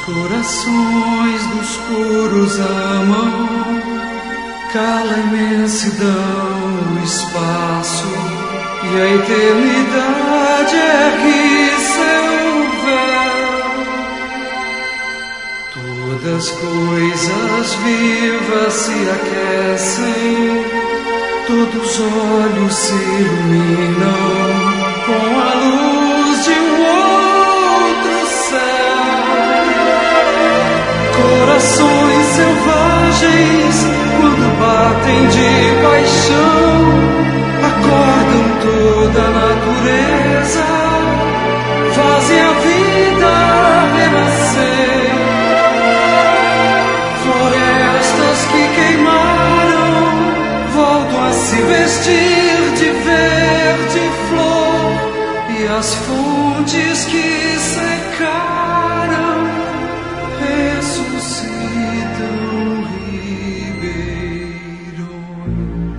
Corações dos puros amam, cala a imensidão, o espaço, e a eternidade ergue seu véu. Todas coisas vivas se aquecem, todos os olhos se iluminam com a luz de um outro céu. Corações selvagens, quando batem de paixão, acordam toda a natureza, fazem a vida renascer. Florestas que queimaram voltam a se vestir de verde flor, e as fontes que secaram ressuscitam ribeirões.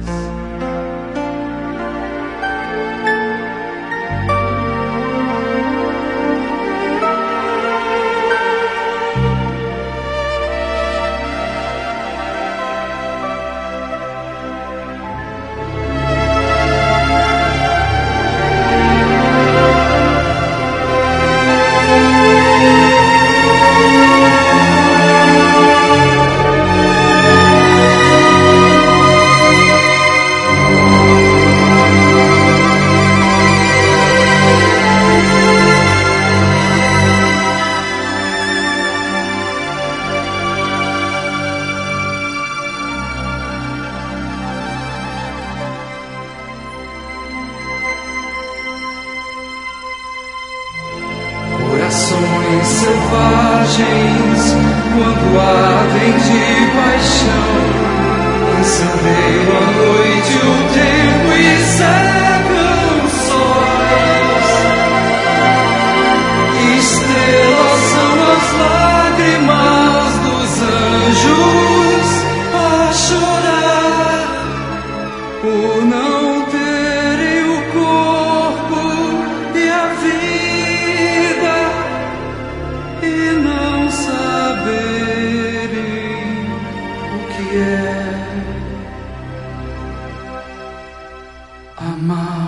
Corações selvagens, quando ardem de paixão, incendeiam a noite, o tempo e cegam sóis. Estrelas são as lágrimas dos anjos a chorar por não terem o corpo e a vida, e não saberem o que é amar.